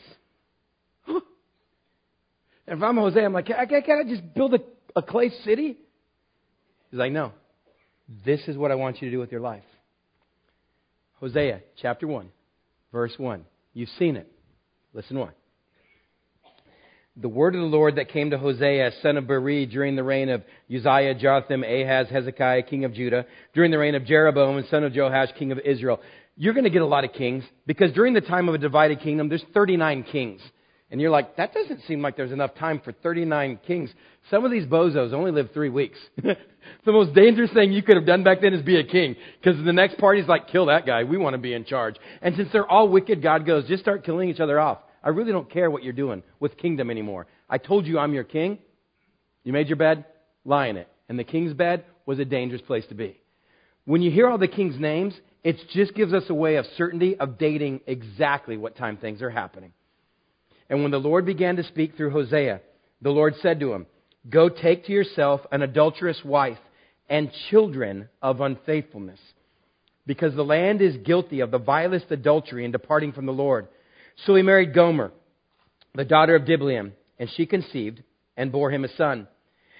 And if I'm Hosea, I'm like, can I just build a clay city? He's like, no. This is what I want you to do with your life. Hosea, chapter 1, verse 1. You've seen it. Listen why. The word of the Lord that came to Hosea, son of Beeri, during the reign of Uzziah, Jotham, Ahaz, Hezekiah, king of Judah, during the reign of Jeroboam, son of Joash, king of Israel. You're going to get a lot of kings, because during the time of a divided kingdom, there's 39 kings. And you're like, that doesn't seem like there's enough time for 39 kings. Some of these bozos only live 3 weeks. The most dangerous thing you could have done back then is be a king. Because the next party's like, kill that guy. We want to be in charge. And since they're all wicked, God goes, just start killing each other off. I really don't care what you're doing with kingdom anymore. I told you I'm your king. You made your bed, lie in it. And the king's bed was a dangerous place to be. When you hear all the king's names, it just gives us a way of certainty of dating exactly what time things are happening. And when the Lord began to speak through Hosea, the Lord said to him, go take to yourself an adulterous wife and children of unfaithfulness, because the land is guilty of the vilest adultery in departing from the Lord. So he married Gomer, the daughter of Diblaim, and she conceived and bore him a son.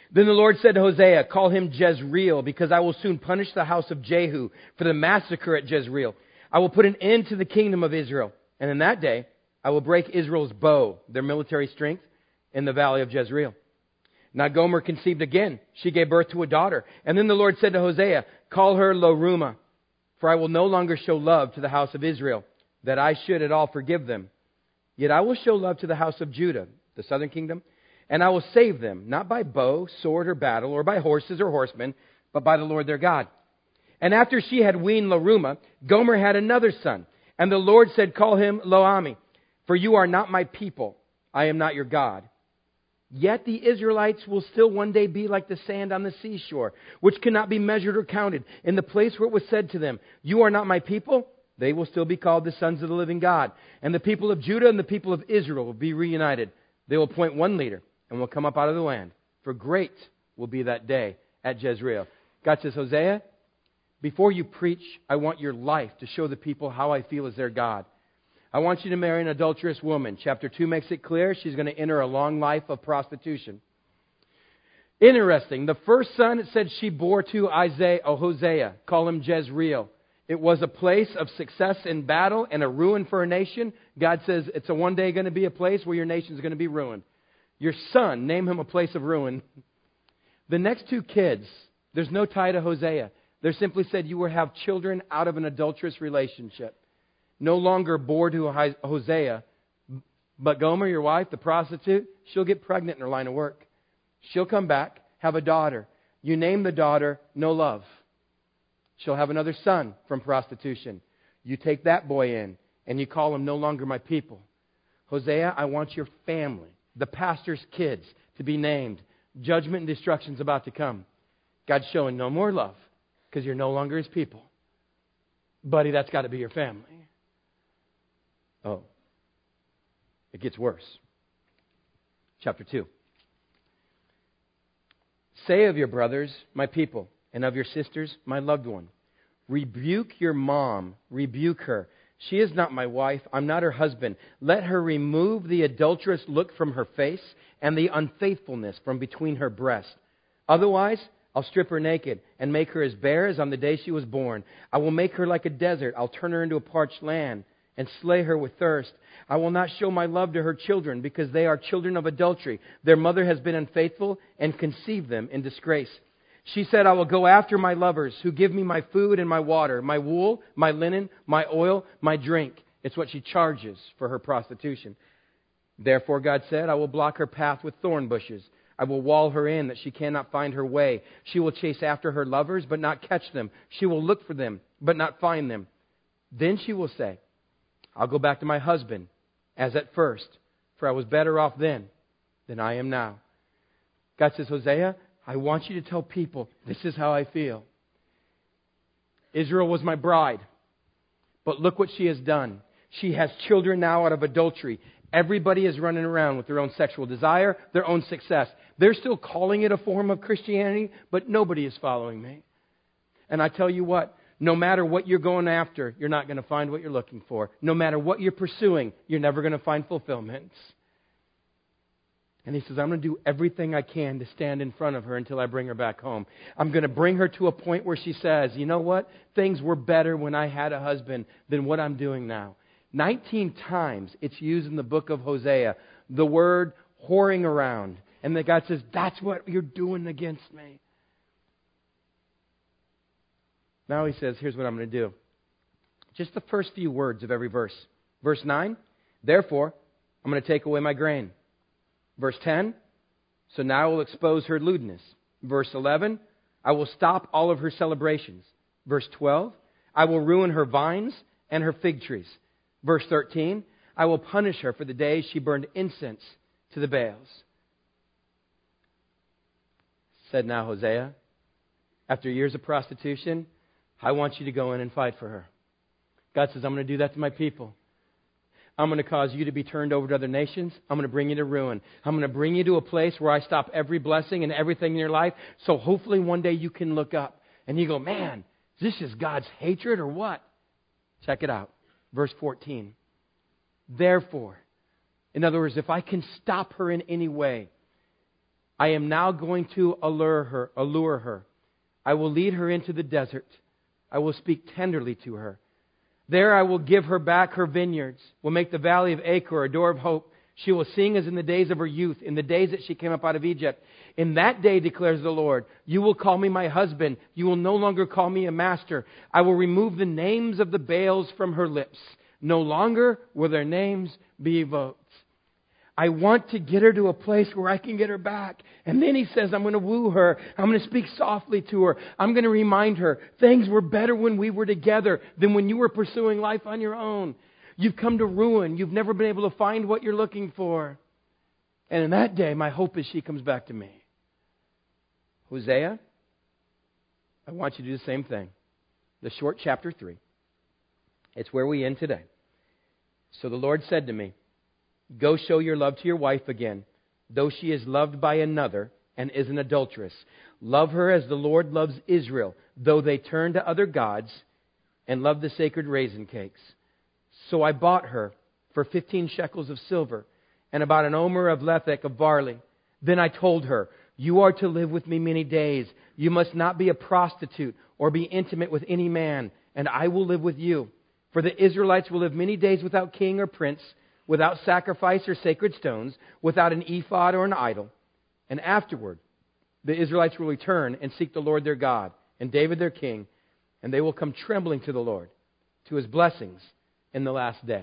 Then the Lord said to Hosea, call him Jezreel, because I will soon punish the house of Jehu for the massacre at Jezreel. I will put an end to the kingdom of Israel. And in that day, I will break Israel's bow, their military strength, in the valley of Jezreel. Now Gomer conceived again. She gave birth to a daughter. And then the Lord said to Hosea, call her Lo-Ruhamah, for I will no longer show love to the house of Israel, that I should at all forgive them. Yet I will show love to the house of Judah, the southern kingdom, and I will save them, not by bow, sword, or battle, or by horses or horsemen, but by the Lord their God. And after she had weaned Lo-Ruhamah, Gomer had another son. And the Lord said, call him Lo-Ammi, for you are not my people. I am not your God. Yet the Israelites will still one day be like the sand on the seashore, which cannot be measured or counted. In the place where it was said to them, you are not my people, they will still be called the sons of the living God. And the people of Judah and the people of Israel will be reunited. They will appoint one leader and will come up out of the land. For great will be that day at Jezreel. God says, Hosea, before you preach, I want your life to show the people how I feel as their God. I want you to marry an adulterous woman. Chapter 2 makes it clear she's going to enter a long life of prostitution. Interesting. The first son, it said she bore to Hosea. Call him Jezreel. It was a place of success in battle and a ruin for a nation. God says it's one day going to be a place where your nation is going to be ruined. Your son, name him a place of ruin. The next two kids, there's no tie to Hosea. They're simply said you will have children out of an adulterous relationship. No longer bore to Hosea. But Gomer, your wife, the prostitute, she'll get pregnant in her line of work. She'll come back, have a daughter. You name the daughter, no love. She'll have another son from prostitution. You take that boy in, and you call him no longer my people. Hosea, I want your family, the pastor's kids, to be named. Judgment and destruction's about to come. God's showing no more love, because you're no longer His people. Buddy, that's got to be your family. Oh, it gets worse. Chapter 2. Say of your brothers, my people, and of your sisters, my loved one. Rebuke your mom. Rebuke her. She is not my wife. I'm not her husband. Let her remove the adulterous look from her face and the unfaithfulness from between her breasts. Otherwise, I'll strip her naked and make her as bare as on the day she was born. I will make her like a desert. I'll turn her into a parched land and slay her with thirst. I will not show my love to her children because they are children of adultery. Their mother has been unfaithful and conceived them in disgrace. She said, I will go after my lovers who give me my food and my water, my wool, my linen, my oil, my drink. It's what she charges for her prostitution. Therefore, God said, I will block her path with thorn bushes. I will wall her in that she cannot find her way. She will chase after her lovers, but not catch them. She will look for them, but not find them. Then she will say, I'll go back to my husband as at first, for I was better off then than I am now. God says, Hosea, I want you to tell people, this is how I feel. Israel was my bride, but look what she has done. She has children now out of adultery. Everybody is running around with their own sexual desire, their own success. They're still calling it a form of Christianity, but nobody is following me. And I tell you what, no matter what you're going after, you're not going to find what you're looking for. No matter what you're pursuing, you're never going to find fulfillment. And he says, I'm going to do everything I can to stand in front of her until I bring her back home. I'm going to bring her to a point where she says, you know what? Things were better when I had a husband than what I'm doing now. 19 times it's used in the book of Hosea, the word whoring around. And the God says, that's what you're doing against me. Now he says, here's what I'm going to do. Just the first few words of every verse. Verse 9, therefore, I'm going to take away my grain. Verse 10, so now I will expose her lewdness. Verse 11, I will stop all of her celebrations. Verse 12, I will ruin her vines and her fig trees. Verse 13, I will punish her for the day she burned incense to the Baals. Said now Hosea, after years of prostitution, I want you to go in and fight for her. God says, I'm going to do that to my people. I'm going to cause you to be turned over to other nations. I'm going to bring you to ruin. I'm going to bring you to a place where I stop every blessing and everything in your life. So hopefully one day you can look up and you go, man, is this just God's hatred or what? Check it out. Verse 14. Therefore, in other words, if I can stop her in any way, I am now going to allure her. I will lead her into the desert. I will speak tenderly to her. There I will give her back her vineyards, will make the valley of Achor a door of hope. She will sing as in the days of her youth, in the days that she came up out of Egypt. In that day, declares the Lord, you will call me my husband. You will no longer call me a master. I will remove the names of the Baals from her lips. No longer will their names be evoked. I want to get her to a place where I can get her back. And then he says, I'm going to woo her. I'm going to speak softly to her. I'm going to remind her things were better when we were together than when you were pursuing life on your own. You've come to ruin. You've never been able to find what you're looking for. And in that day, my hope is she comes back to me. Hosea, I want you to do the same thing. The short chapter 3. It's where we end today. So the Lord said to me, go show your love to your wife again, though she is loved by another and is an adulteress. Love her as the Lord loves Israel, though they turn to other gods and love the sacred raisin cakes. So I bought her for 15 shekels of silver and about an omer of lethek of barley. Then I told her, you are to live with me many days. You must not be a prostitute or be intimate with any man, and I will live with you. For the Israelites will live many days without king or prince, without sacrifice or sacred stones, without an ephod or an idol. And afterward, the Israelites will return and seek the Lord their God and David their king, and they will come trembling to the Lord, to His blessings in the last day.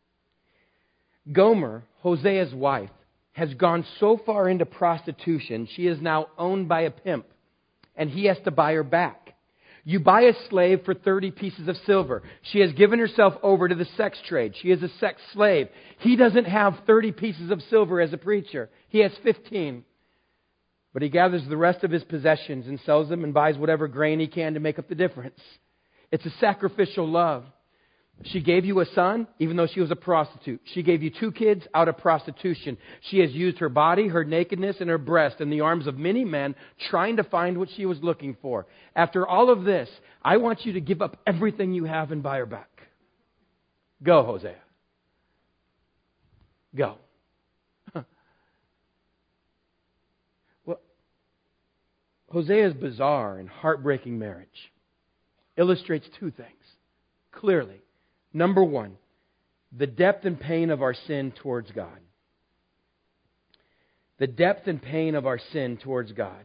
Gomer, Hosea's wife, has gone so far into prostitution, she is now owned by a pimp, and he has to buy her back. You buy a slave for 30 pieces of silver. She has given herself over to the sex trade. She is a sex slave. He doesn't have 30 pieces of silver as a preacher. He has 15. But he gathers the rest of his possessions and sells them and buys whatever grain he can to make up the difference. It's a sacrificial love. She gave you a son, even though she was a prostitute. She gave you 2 kids out of prostitution. She has used her body, her nakedness, and her breast in the arms of many men trying to find what she was looking for. After all of this, I want you to give up everything you have and buy her back. Go, Hosea. Go. Well, Hosea's bizarre and heartbreaking marriage illustrates 2 things clearly. Number 1, the depth and pain of our sin towards God. The depth and pain of our sin towards God.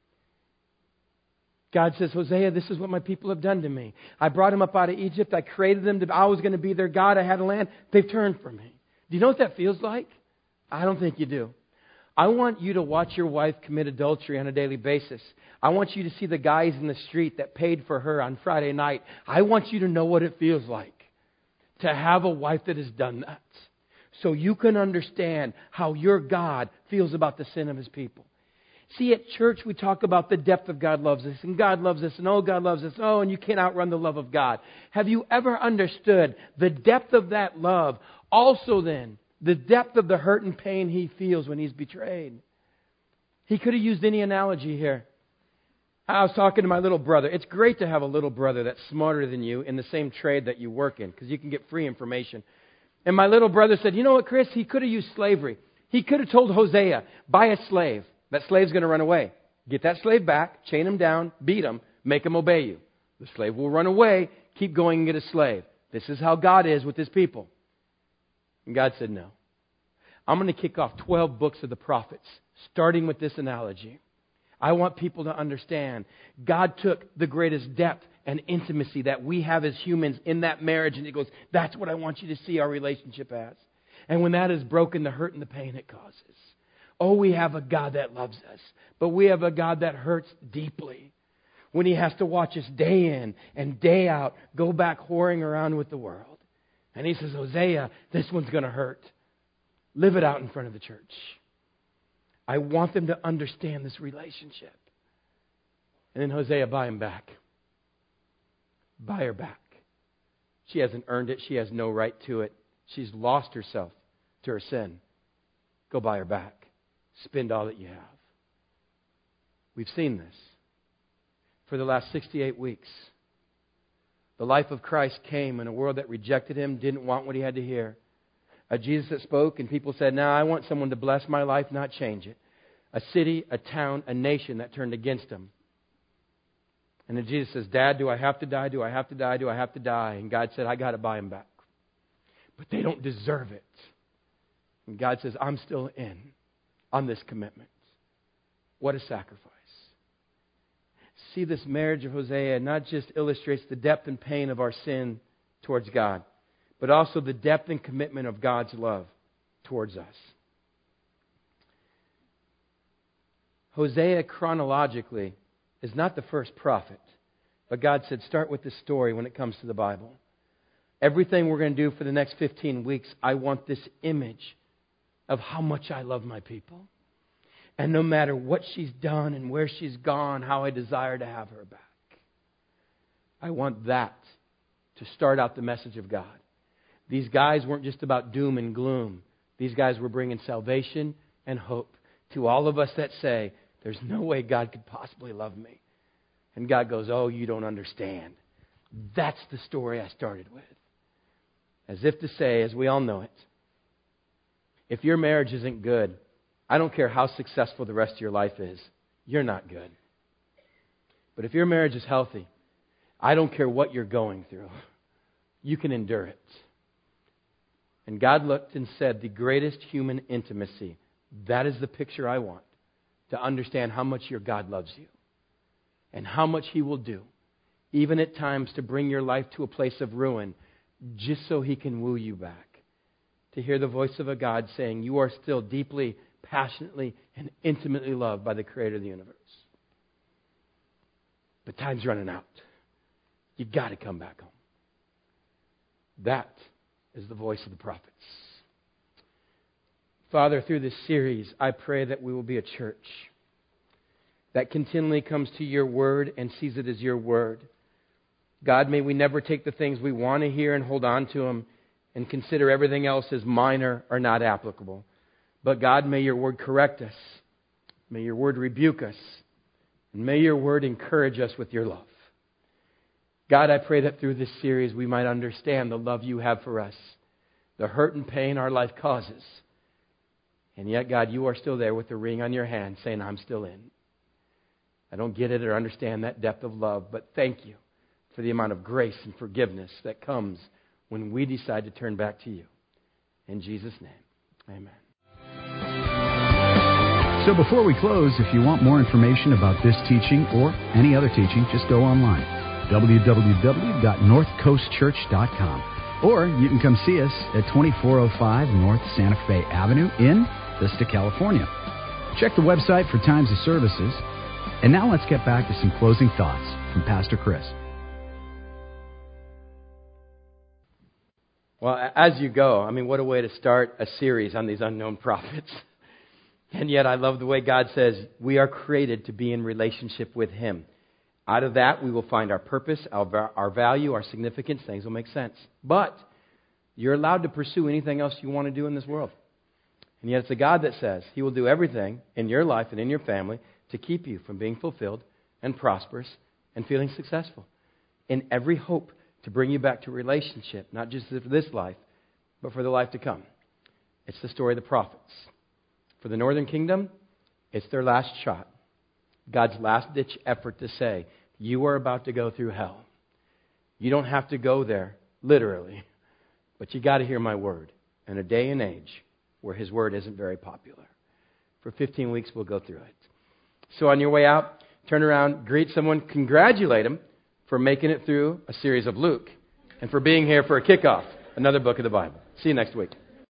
God says, Hosea, this is what my people have done to me. I brought them up out of Egypt. I created them. I was going to be their God. I had a land. They've turned from me. Do you know what that feels like? I don't think you do. I want you to watch your wife commit adultery on a daily basis. I want you to see the guys in the street that paid for her on Friday night. I want you to know what it feels like to have a wife that has done that, so you can understand how your God feels about the sin of His people. See, at church we talk about the depth of God loves us, and God loves us, and oh, God loves us, oh, and you can't outrun the love of God. Have you ever understood the depth of that love? Also then, the depth of the hurt and pain He feels when He's betrayed. He could have used any analogy here. I was talking to my little brother. It's great to have a little brother that's smarter than you in the same trade that you work in, because you can get free information. And my little brother said, you know what, Chris? He could have used slavery. He could have told Hosea, buy a slave. That slave's going to run away. Get that slave back, chain him down, beat him, make him obey you. The slave will run away, keep going and get a slave. This is how God is with His people. And God said, no. I'm going to kick off 12 books of the prophets, starting with this analogy. I want people to understand God took the greatest depth and intimacy that we have as humans in that marriage, and He goes, that's what I want you to see our relationship as. And when that is broken, the hurt and the pain it causes. Oh, we have a God that loves us, but we have a God that hurts deeply when He has to watch us day in and day out go back whoring around with the world. And He says, Hosea, this one's going to hurt. Live it out in front of the church. I want them to understand this relationship. And then Hosea, buy him back. Buy her back. She hasn't earned it. She has no right to it. She's lost herself to her sin. Go buy her back. Spend all that you have. We've seen this for the last 68 weeks. The life of Christ came in a world that rejected Him, didn't want what He had to hear. A Jesus that spoke and people said, no, I want someone to bless my life, not change it. a city, a town, a nation that turned against him. And then Jesus says, Dad, do I have to die? Do I have to die? Do I have to die? And God said, I got to buy them back. But they don't deserve it. And God says, I'm still in on this commitment. What a sacrifice. See, this marriage of Hosea not just illustrates the depth and pain of our sin towards God, but also the depth and commitment of God's love towards us. Hosea chronologically is not the first prophet, but God said start with the story when it comes to the Bible. Everything we're going to do for the next 15 weeks, I want this image of how much I love my people. And no matter what she's done and where she's gone, how I desire to have her back. I want that to start out the message of God. These guys weren't just about doom and gloom. These guys were bringing salvation and hope to all of us that say, there's no way God could possibly love me. And God goes, oh, you don't understand. That's the story I started with. As if to say, as we all know it, if your marriage isn't good, I don't care how successful the rest of your life is, you're not good. But if your marriage is healthy, I don't care what you're going through, you can endure it. And God looked and said, the greatest human intimacy, that is the picture I want, to understand how much your God loves you and how much He will do, even at times to bring your life to a place of ruin, just so He can woo you back. To hear the voice of a God saying, you are still deeply, passionately, and intimately loved by the Creator of the universe. But time's running out. You've got to come back home. That is the voice of the prophets. Father, through this series, I pray that we will be a church that continually comes to your word and sees it as your word. God, may we never take the things we want to hear and hold on to them and consider everything else as minor or not applicable. But God, may your word correct us. May your word rebuke us. And may your word encourage us with your love. God, I pray that through this series we might understand the love you have for us, the hurt and pain our life causes. And yet, God, you are still there with the ring on your hand saying, I'm still in. I don't get it or understand that depth of love, but thank you for the amount of grace and forgiveness that comes when we decide to turn back to you. In Jesus' name, amen. So before we close, if you want more information about this teaching or any other teaching, just go online, www.northcoastchurch.com. Or you can come see us at 2405 North Santa Fe Avenue in Vista, California. Check the website for times of services. And now let's get back to some closing thoughts from Pastor Chris. Well, as you go, what a way to start a series on these unknown prophets. And yet I love the way God says we are created to be in relationship with Him. Out of that, we will find our purpose, our value, our significance. Things will make sense. But you're allowed to pursue anything else you want to do in this world. And yet it's a God that says He will do everything in your life and in your family to keep you from being fulfilled and prosperous and feeling successful. In every hope to bring you back to a relationship, not just for this life, but for the life to come. It's the story of the prophets. For the northern kingdom, it's their last shot. God's last-ditch effort to say, you are about to go through hell. You don't have to go there, literally, but you got to hear my word in a day and age where His word isn't very popular. For 15 weeks, we'll go through it. So on your way out, turn around, greet someone, congratulate them for making it through a series of Luke and for being here for a kickoff, another book of the Bible. See you next week.